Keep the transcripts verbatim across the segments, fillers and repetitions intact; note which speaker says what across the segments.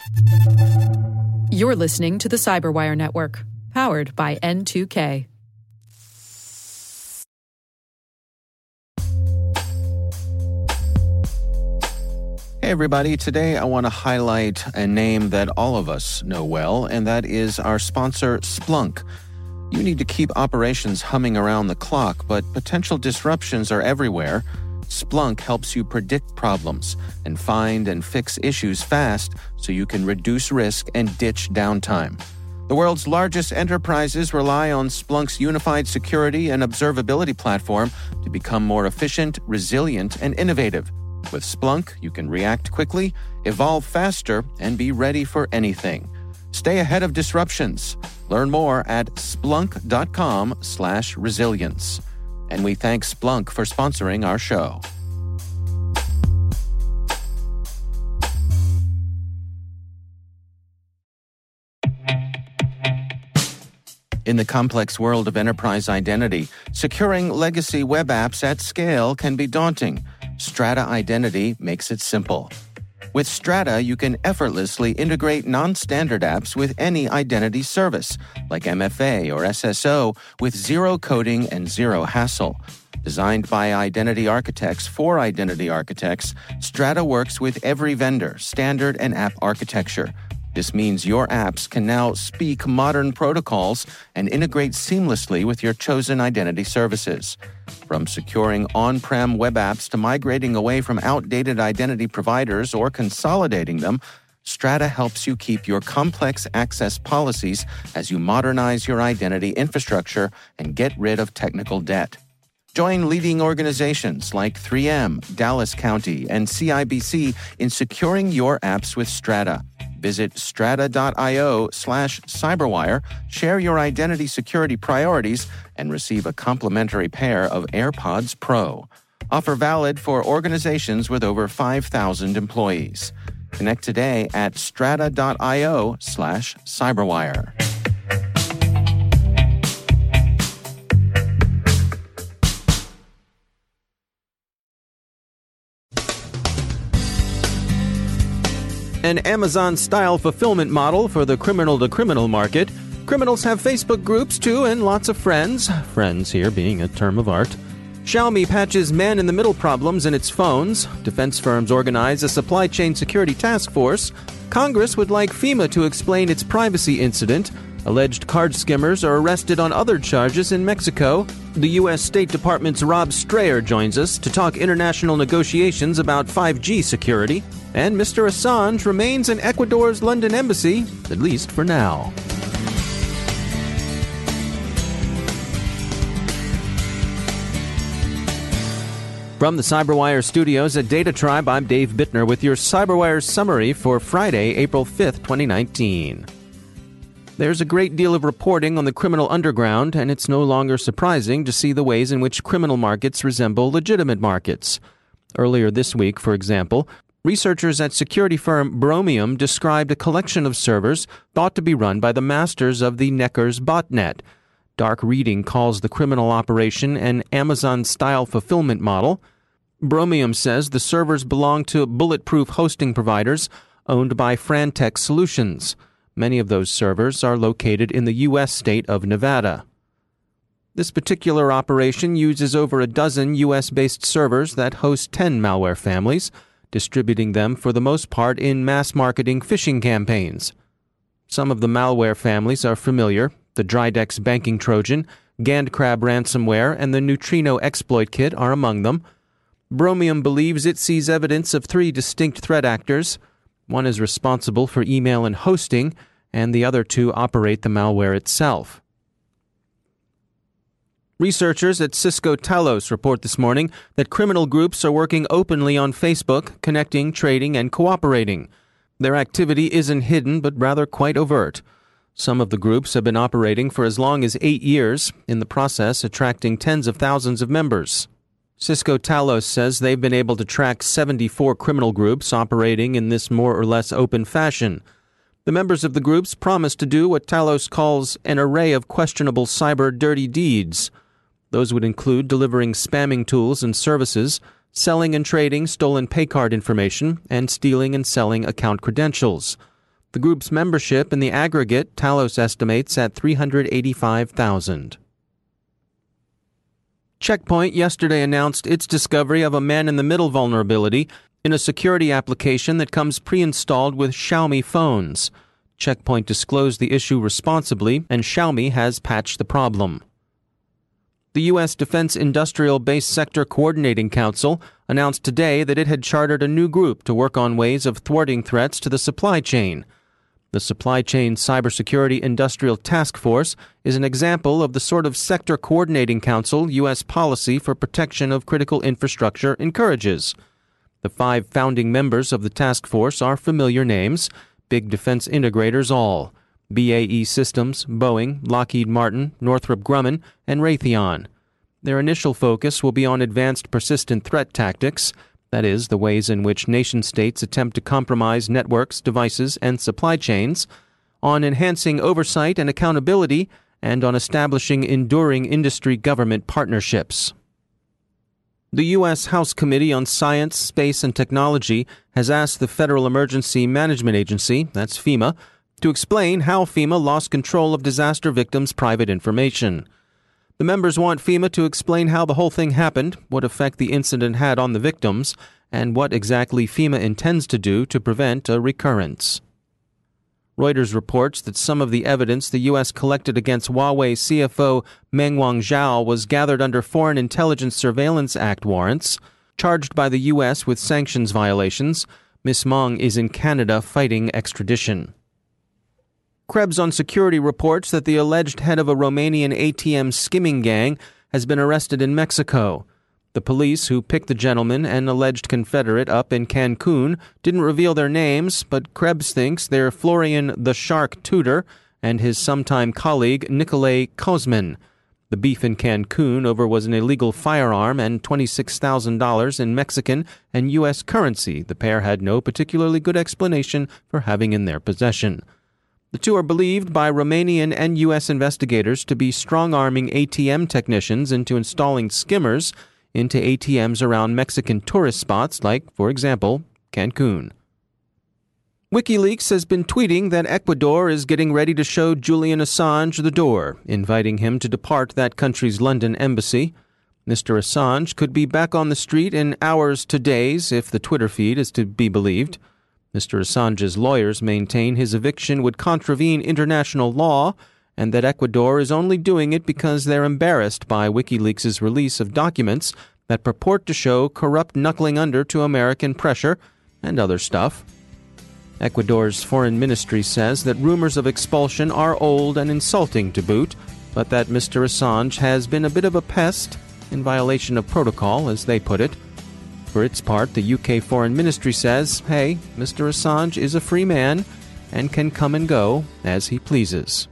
Speaker 1: You're listening to the Cyberwire Network, powered by N two K.
Speaker 2: Hey everybody, today I want to highlight a name that all of us know well, and that is our sponsor, Splunk. You need to keep operations humming around the clock, but potential disruptions are everywhere. Splunk helps you predict problems and find and fix issues fast so you can reduce risk and ditch downtime. The world's largest enterprises rely on Splunk's unified security and observability platform to become more efficient, resilient, and innovative. With Splunk, you can react quickly, evolve faster, and be ready for anything. Stay ahead of disruptions. Learn more at splunk.com slash resilience. And we thank Splunk for sponsoring our show. In the complex world of enterprise identity, securing legacy web apps at scale can be daunting. Strata Identity makes it simple. With Strata, you can effortlessly integrate non-standard apps with any identity service, like M F A or S S O, with zero coding and zero hassle. Designed by identity architects for identity architects, Strata works with every vendor, standard, and app architecture. This means your apps can now speak modern protocols and integrate seamlessly with your chosen identity services. From securing on-prem web apps to migrating away from outdated identity providers or consolidating them, Strata helps you keep your complex access policies as you modernize your identity infrastructure and get rid of technical debt. Join leading organizations like three M, Dallas County, and C I B C in securing your apps with Strata. Visit strata.io slash cyberwire, share your identity security priorities, and receive a complimentary pair of AirPods Pro. Offer valid for organizations with over five thousand employees. Connect today at strata.io slash cyberwire.
Speaker 3: An Amazon-style fulfillment model for the criminal-to-criminal market. Criminals have Facebook groups, too, and lots of friends. Friends here being a term of art. Xiaomi patches man-in-the-middle problems in its phones. Defense firms organize a supply chain security task force. Congress would like FEMA to explain its privacy incident. Alleged card skimmers are arrested on other charges in Mexico. The U S State Department's Rob Strayer joins us to talk international negotiations about five G security. And Mister Assange remains in Ecuador's London embassy, at least for now. From the CyberWire studios at Data Tribe, I'm Dave Bittner with your CyberWire summary for Friday, April fifth, twenty nineteen. There's a great deal of reporting on the criminal underground, and it's no longer surprising to see the ways in which criminal markets resemble legitimate markets. Earlier this week, for example, researchers at security firm Bromium described a collection of servers thought to be run by the masters of the Neckers botnet. Dark Reading calls the criminal operation an Amazon-style fulfillment model. Bromium says the servers belong to bulletproof hosting providers owned by Frantech Solutions. Many of those servers are located in the U S state of Nevada. This particular operation uses over a dozen U S-based servers that host ten malware families, distributing them for the most part in mass-marketing phishing campaigns. Some of the malware families are familiar: the Drydex Banking Trojan, Gandcrab ransomware, and the Neutrino exploit kit are among them. Bromium believes it sees evidence of three distinct threat actors. One is responsible for email and hosting, and the other two operate the malware itself. Researchers at Cisco Talos report this morning that criminal groups are working openly on Facebook, connecting, trading, and cooperating. Their activity isn't hidden, but rather quite overt. Some of the groups have been operating for as long as eight years, in the process attracting tens of thousands of members. Cisco Talos says they've been able to track seventy-four criminal groups operating in this more or less open fashion. The members of the groups promise to do what Talos calls an array of questionable cyber dirty deeds. Those would include delivering spamming tools and services, selling and trading stolen paycard information, and stealing and selling account credentials. The group's membership in the aggregate, Talos estimates at three hundred eighty-five thousand. Check Point yesterday announced its discovery of a man-in-the-middle vulnerability in a security application that comes pre-installed with Xiaomi phones. Check Point disclosed the issue responsibly, and Xiaomi has patched the problem. The U S Defense Industrial Base Sector Coordinating Council announced today that it had chartered a new group to work on ways of thwarting threats to the supply chain. The Supply Chain Cybersecurity Industrial Task Force is an example of the sort of sector coordinating council U S policy for protection of critical infrastructure encourages. The five founding members of the task force are familiar names, big defense integrators all: B A E Systems, Boeing, Lockheed Martin, Northrop Grumman, and Raytheon. Their initial focus will be on advanced persistent threat tactics, that is, the ways in which nation-states attempt to compromise networks, devices, and supply chains, on enhancing oversight and accountability, and on establishing enduring industry-government partnerships. The U S House Committee on Science, Space, and Technology has asked the Federal Emergency Management Agency, that's FEMA, to explain how FEMA lost control of disaster victims' private information. The members want FEMA to explain how the whole thing happened, what effect the incident had on the victims, and what exactly FEMA intends to do to prevent a recurrence. Reuters reports that some of the evidence the U S collected against Huawei C F O Meng Wanzhou was gathered under Foreign Intelligence Surveillance Act warrants. Charged by the U S with sanctions violations, Miz Meng is in Canada fighting extradition. Krebs on Security reports that the alleged head of a Romanian A T M skimming gang has been arrested in Mexico. The police who picked the gentleman and alleged confederate up in Cancun didn't reveal their names, but Krebs thinks they're Florian the Shark Tudor and his sometime colleague Nikolay Kozmin. The beef in Cancun over was an illegal firearm and twenty-six thousand dollars in Mexican and U S currency the pair had no particularly good explanation for having in their possession. The two are believed by Romanian and U S investigators to be strong-arming A T M technicians into installing skimmers into A T Ms around Mexican tourist spots like, for example, Cancun. WikiLeaks has been tweeting that Ecuador is getting ready to show Julian Assange the door, inviting him to depart that country's London embassy. Mister Assange could be back on the street in hours to days if the Twitter feed is to be believed. Mister Assange's lawyers maintain his eviction would contravene international law and that Ecuador is only doing it because they're embarrassed by WikiLeaks' release of documents that purport to show corrupt knuckling under to American pressure and other stuff. Ecuador's foreign ministry says that rumors of expulsion are old and insulting to boot, but that Mister Assange has been a bit of a pest, in violation of protocol, as they put it. For its part, the U K Foreign Ministry says, hey, Mister Assange is a free man and can come and go as he pleases.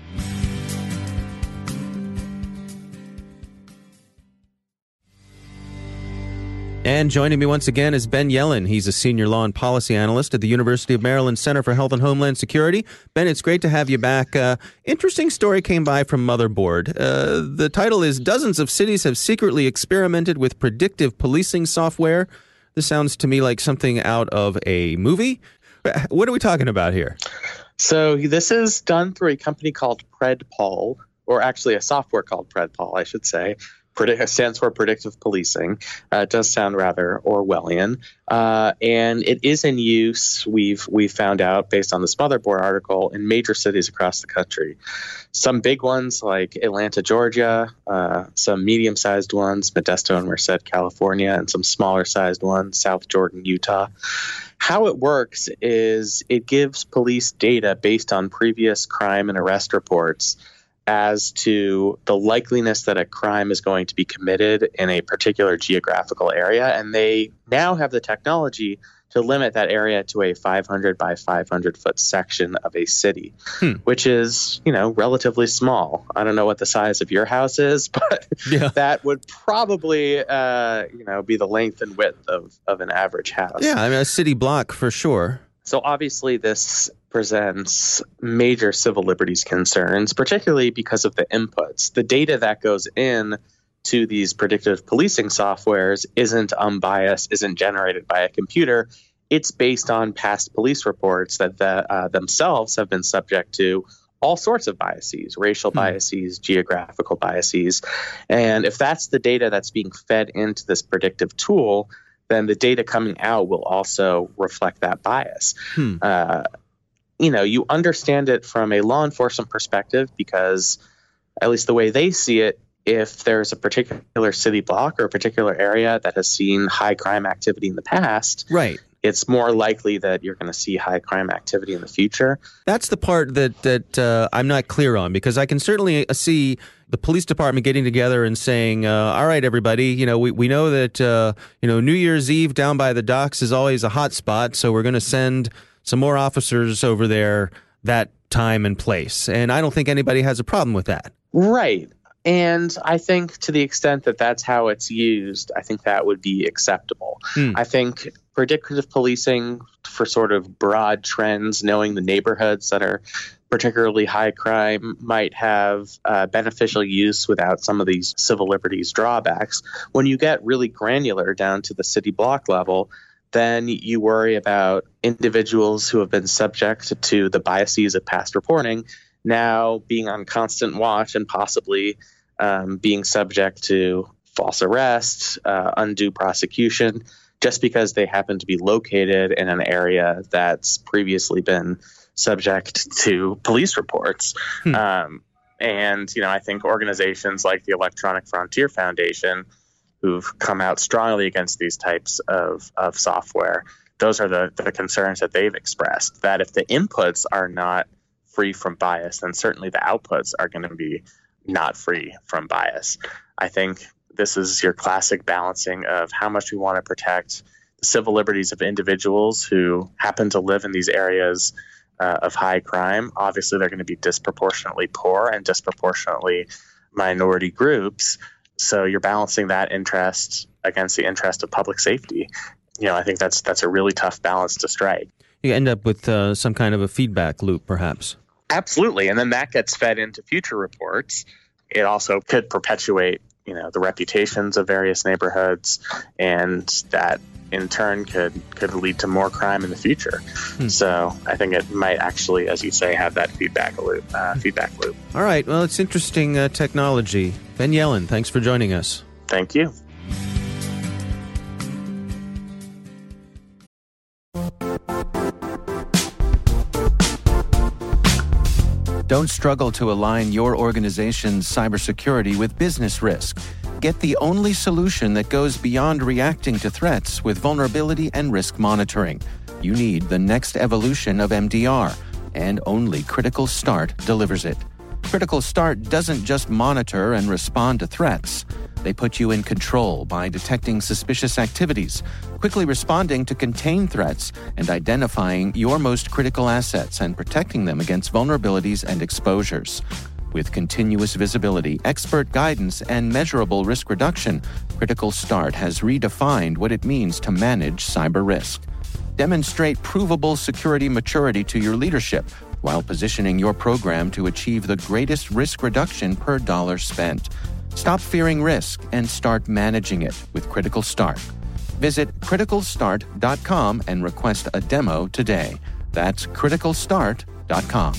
Speaker 3: And joining me once again is Ben Yelin. He's a senior law and policy analyst at the University of Maryland Center for Health and Homeland Security. Ben, it's great to have you back. Uh, interesting story came by from Motherboard. Uh, the title is Dozens of Cities Have Secretly Experimented with Predictive Policing Software. This sounds to me like something out of a movie. What are we talking about here?
Speaker 4: So this is done through a company called PredPol, or actually a software called PredPol, I should say. Predict, stands for predictive policing. Uh, it does sound rather Orwellian, uh, and it is in use. We've we've found out based on this Motherboard article in major cities across the country. Some big ones like Atlanta, Georgia. Uh, some medium-sized ones, Modesto and Merced, California, and some smaller-sized ones, South Jordan, Utah. How it works is it gives police data based on previous crime and arrest reports as to the likeliness that a crime is going to be committed in a particular geographical area. And they now have the technology to limit that area to a five hundred by five hundred foot section of a city, hmm. which is, you know, relatively small. I don't know what the size of your house is, but yeah. that would probably, uh, you know, be the length and width of, of an average house.
Speaker 3: Yeah, I mean, a city block for sure.
Speaker 4: So obviously this presents major civil liberties concerns, particularly because of the inputs. The data that goes in to these predictive policing softwares isn't unbiased, isn't generated by a computer. it's based on past police reports that the, uh, themselves have been subject to all sorts of biases, racial hmm. biases, geographical biases. And if that's the data that's being fed into this predictive tool, then the data coming out will also reflect that bias. Hmm. Uh, you know, you understand it from a law enforcement perspective because, at least the way they see it, if there's a particular city block or a particular area that has seen high crime activity in the past,
Speaker 3: right,
Speaker 4: it's more likely that you're going to see high crime activity in the future.
Speaker 3: That's the part that that uh, I'm not clear on, because I can certainly see the police department getting together and saying, uh, all right, everybody, you know, we, we know that, uh, you know, New Year's Eve down by the docks is always a hot spot, so we're going to send some more officers over there that time and place. And I don't think anybody has a problem with that.
Speaker 4: Right. And I think to the extent that that's how it's used, I think that would be acceptable. Hmm. I think predictive policing for sort of broad trends, knowing the neighborhoods that are particularly high crime, might have uh, beneficial use without some of these civil liberties drawbacks. When you get really granular down to the city block level, then you worry about individuals who have been subject to the biases of past reporting now being on constant watch and possibly um, being subject to false arrest, uh, undue prosecution, just because they happen to be located in an area that's previously been subject to police reports. Hmm. Um, and, you know, I think organizations like the Electronic Frontier Foundation, who've come out strongly against these types of, of software, those are the, the concerns that they've expressed, that if the inputs are not free from bias, then certainly the outputs are going to be not free from bias. I think this is your classic balancing of how much we want to protect the civil liberties of individuals who happen to live in these areas uh, of high crime. Obviously, they're going to be disproportionately poor and disproportionately minority groups. So you're balancing that interest against the interest of public safety. You know, I think that's that's a really tough balance to strike.
Speaker 3: You end up with uh, some kind of a feedback loop, perhaps.
Speaker 4: Absolutely. And then that gets fed into future reports. It also could perpetuate, you know, the reputations of various neighborhoods, and that in turn could could lead to more crime in the future. Hmm. So I think it might actually, as you say, have that feedback loop. Uh, feedback loop.
Speaker 3: All right. Well, it's interesting uh, technology. Ben Yelin, thanks for joining us.
Speaker 4: Thank you.
Speaker 2: Don't struggle to align your organization's cybersecurity with business risk. Get the only solution that goes beyond reacting to threats with vulnerability and risk monitoring. You need the next evolution of M D R, and only Critical Start delivers it. Critical Start doesn't just monitor and respond to threats. They put you in control by detecting suspicious activities, quickly responding to contain threats, and identifying your most critical assets and protecting them against vulnerabilities and exposures. With continuous visibility, expert guidance, and measurable risk reduction, Critical Start has redefined what it means to manage cyber risk. Demonstrate provable security maturity to your leadership while positioning your program to achieve the greatest risk reduction per dollar spent. Stop fearing risk and start managing it with Critical Start. Visit critical start dot com and request a demo today. That's critical start dot com.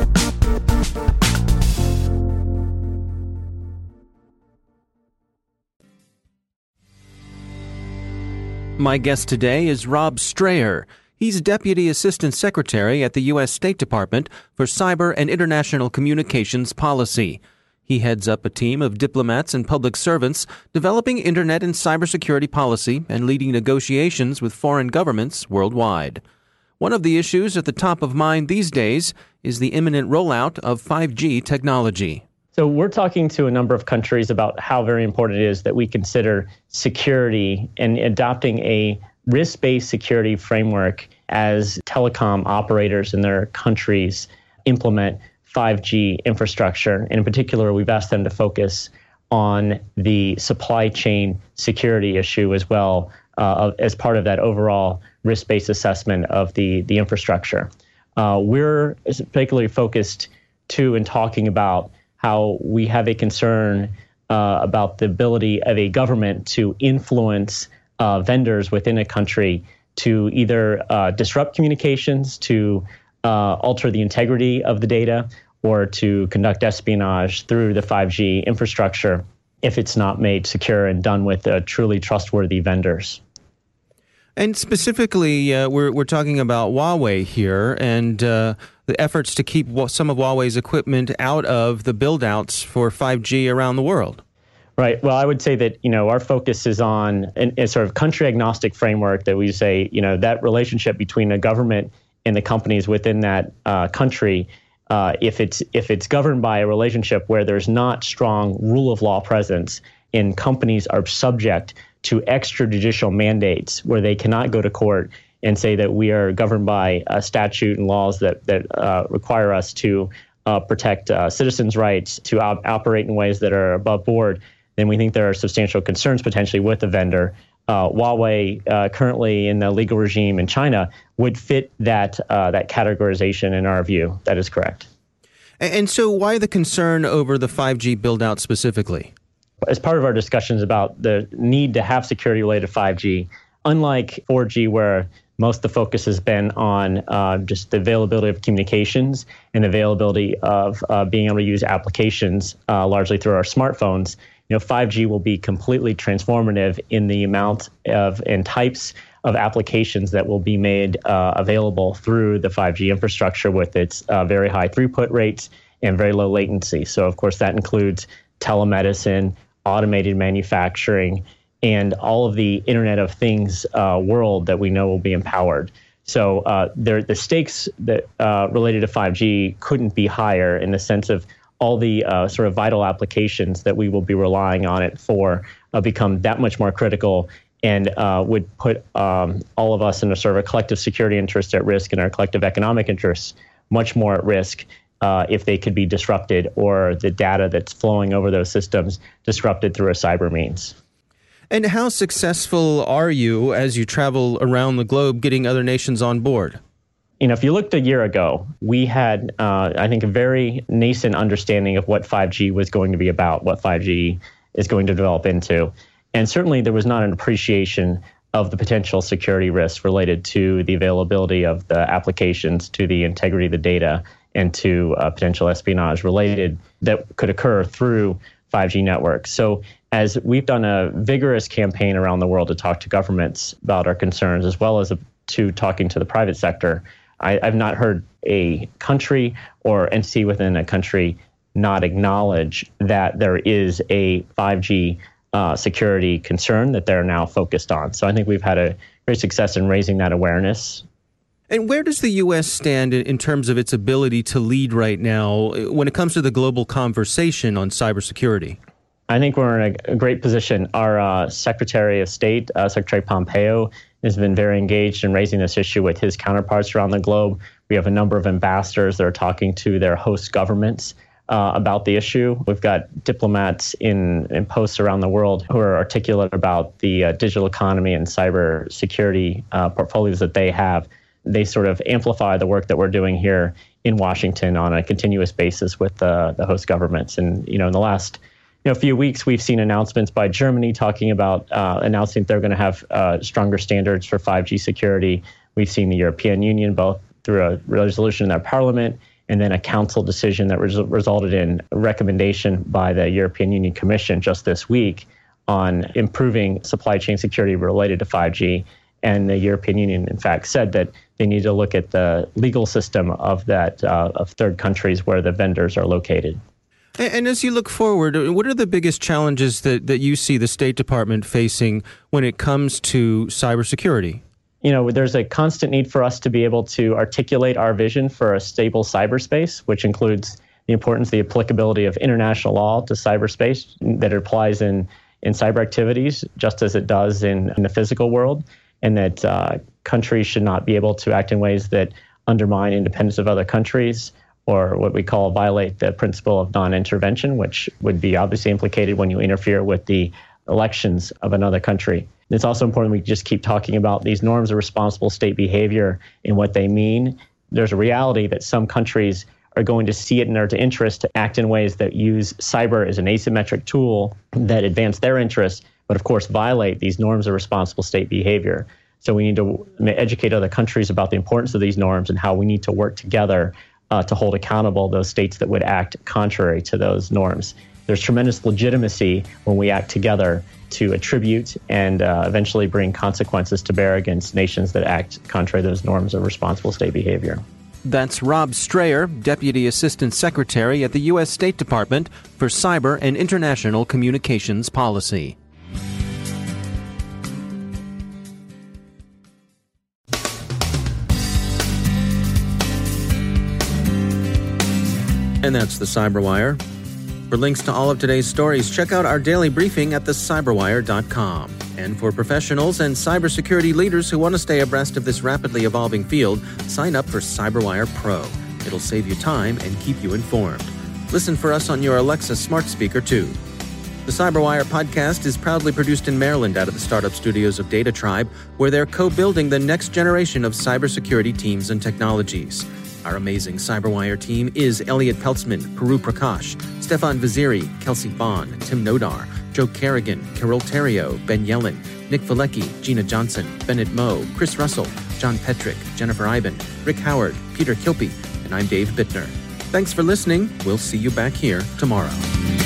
Speaker 3: My guest today is Rob Strayer. He's Deputy Assistant Secretary at the U S State Department for Cyber and International Communications Policy. He heads up a team of diplomats and public servants developing Internet and cybersecurity policy and leading negotiations with foreign governments worldwide. One of the issues at the top of mind these days is the imminent rollout of five G technology.
Speaker 5: So we're talking to a number of countries about how very important it is that we consider security and adopting a risk-based security framework as telecom operators in their countries implement five G infrastructure. And in particular, we've asked them to focus on the supply chain security issue as well uh, as part of that overall risk-based assessment of the, the infrastructure. Uh, we're particularly focused, too, in talking about how we have a concern uh, about the ability of a government to influence uh, vendors within a country to either uh, disrupt communications, to uh, alter the integrity of the data, or to conduct espionage through the five G infrastructure if it's not made secure and done with uh, truly trustworthy vendors.
Speaker 3: And specifically, uh, we're we're talking about Huawei here and uh, the efforts to keep some of Huawei's equipment out of the build-outs for five G around the world.
Speaker 5: Right. Well, I would say that, you know, our focus is on a, a sort of country agnostic framework that we say, you know, that relationship between the government and the companies within that uh, country, uh, if it's if it's governed by a relationship where there's not strong rule of law presence and companies are subject to extrajudicial mandates where they cannot go to court and say that we are governed by a statute and laws that, that uh, require us to uh, protect uh, citizens' rights, to op- operate in ways that are above board, then we think there are substantial concerns potentially with the vendor. Uh, Huawei, uh, currently in the legal regime in China, would fit that uh, that categorization in our view. That is correct.
Speaker 3: And so why the concern over the five G build-out specifically?
Speaker 5: As part of our discussions about the need to have security related to five G, unlike four G where most of the focus has been on uh, just the availability of communications and availability of uh, being able to use applications uh, largely through our smartphones, you know, five G will be completely transformative in the amount of and types of applications that will be made uh, available through the five G infrastructure with its uh, very high throughput rates and very low latency. So, of course, that includes telemedicine, automated manufacturing, and all of the Internet of Things uh, world that we know will be empowered. So uh, there, the stakes that uh, related to five G couldn't be higher in the sense of all the uh, sort of vital applications that we will be relying on it for uh, become that much more critical and uh, would put um, all of us in a sort of a collective security interest at risk and our collective economic interests much more at risk uh, if they could be disrupted or the data that's flowing over those systems disrupted through a cyber means.
Speaker 3: And how successful are you as you travel around the globe getting other nations on board?
Speaker 5: You know, if you looked a year ago, we had, uh, I think, a very nascent understanding of what five G was going to be about, what five G is going to develop into. And certainly there was not an appreciation of the potential security risks related to the availability of the applications, to the integrity of the data, and to uh, potential espionage related that could occur through five G networks. So as we've done a vigorous campaign around the world to talk to governments about our concerns, as well as to talking to the private sector, I, I've not heard a country or entity within a country not acknowledge that there is a five G uh, security concern that they're now focused on. So I think we've had a great success in raising that awareness.
Speaker 3: And where does the U S stand in, in terms of its ability to lead right now when it comes to the global conversation on cybersecurity?
Speaker 5: I think we're in a, a great position. Our uh, Secretary of State, uh, Secretary Pompeo, has been very engaged in raising this issue with his counterparts around the globe. We have a number of ambassadors that are talking to their host governments uh, about the issue. We've got diplomats in, in posts around the world who are articulate about the uh, digital economy and cyber security uh, portfolios that they have. They sort of amplify the work that we're doing here in Washington on a continuous basis with the, the host governments. And, you know, in the last you know, few weeks, we've seen announcements by Germany talking about uh, announcing they're going to have uh, stronger standards for five G security. We've seen the European Union, both through a resolution in their parliament and then a council decision that res- resulted in a recommendation by the European Union Commission just this week on improving supply chain security related to five G. And the European Union, in fact, said that they need to look at the legal system of that uh, of third countries where the vendors are located.
Speaker 3: And as you look forward, what are the biggest challenges that, that you see the State Department facing when it comes to cybersecurity?
Speaker 5: You know, there's a constant need for us to be able to articulate our vision for a stable cyberspace, which includes the importance, the applicability of international law to cyberspace that applies in, in cyber activities, just as it does in, in the physical world, and that uh, countries should not be able to act in ways that undermine independence of other countries, or what we call violate the principle of non-intervention, which would be obviously implicated when you interfere with the elections of another country. It's also important we just keep talking about these norms of responsible state behavior and what they mean. There's a reality that some countries are going to see it in their interest to act in ways that use cyber as an asymmetric tool that advance their interests, but of course violate these norms of responsible state behavior. So we need to educate other countries about the importance of these norms and how we need to work together uh, to hold accountable those states that would act contrary to those norms. There's tremendous legitimacy when we act together to attribute and uh, eventually bring consequences to bear against nations that act contrary to those norms of responsible state behavior.
Speaker 3: That's Rob Strayer, Deputy Assistant Secretary at the U S State Department for Cyber and International Communications Policy. And that's the Cyberwire. For links to all of today's stories, check out our daily briefing at the cyberwire dot com. And for professionals and cybersecurity leaders who want to stay abreast of this rapidly evolving field, sign up for CyberWire Pro. It'll save you time and keep you informed. Listen for us on your Alexa smart speaker, too. The Cyberwire podcast is proudly produced in Maryland out of the startup studios of Data Tribe, where they're co-building the next generation of cybersecurity teams and technologies. Our amazing Cyberwire team is Elliot Peltzman, Puru Prakash, Stefan Vaziri, Kelsey Bond, Tim Nodar, Joe Kerrigan, Carol Terrio, Ben Yellen, Nick Valecki, Gina Johnson, Bennett Moe, Chris Russell, John Petrick, Jennifer Iben, Rick Howard, Peter Kilpie, and I'm Dave Bittner. Thanks for listening. We'll see you back here tomorrow.